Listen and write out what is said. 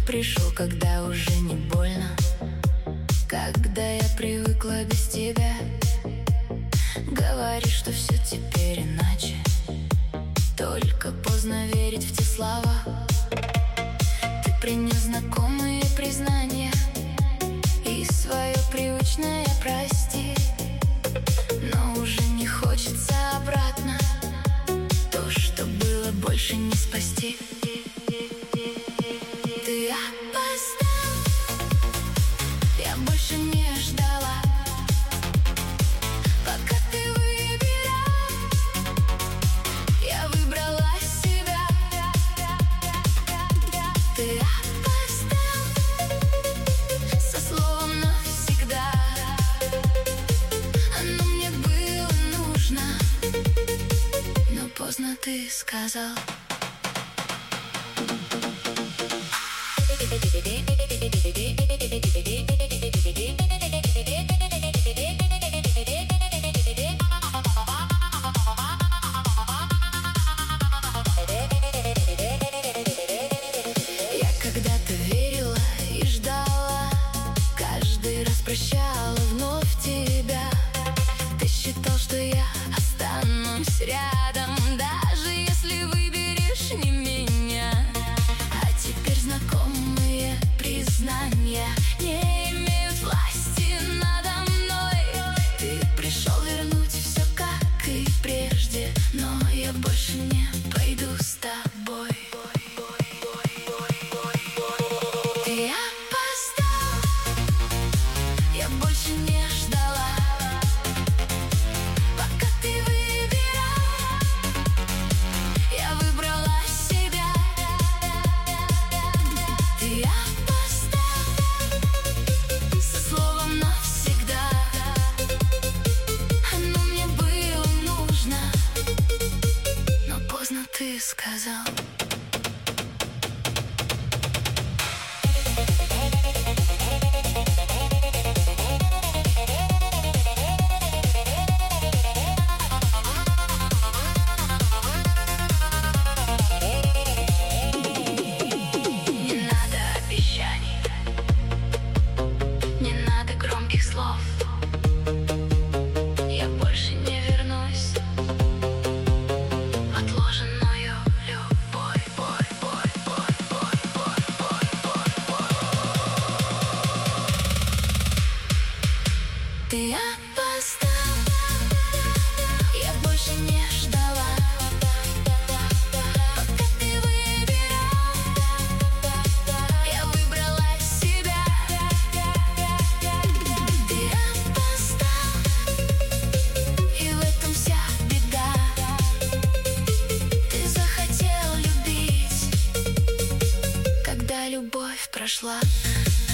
пришел, когда уже не больно, когда я привыкла без тебя. Говоришь, что все теперь иначе, только поздно верить в те слова. Ты принес знакомые признания и свое привычное прости, но уже не хочется обратно. То, что было, больше не спасти. Ты опоздал, я больше не ждала. Пока ты выбирал, я выбрала себя. Ты опоздал со словом навсегда. Оно мне было нужно, но поздно ты сказал. Я когда-то верила и ждала, каждый раз прощала вновь тебя. Ты считал, что я останусь рядом, даже если выберешь не меня. А теперь знакомые признания не имеют власти надо мной. Ты пришел вернуть все как и прежде, но я больше не пойду с тобой. Ты опоздал, я больше не ждала. Пока ты выбирал, я выбрала себя. Ты опоздал со словом навсегда. Оно мне было нужно, но поздно ты сказал. Не надо обещаний, не надо громких слов. Я больше не вернусь в отложенную любовь. Ты опоздал, я больше не ждала. Пока ты выбирал, я выбрала себя. Ты опоздал, и в этом вся беда. Ты захотел любить, когда любовь прошла.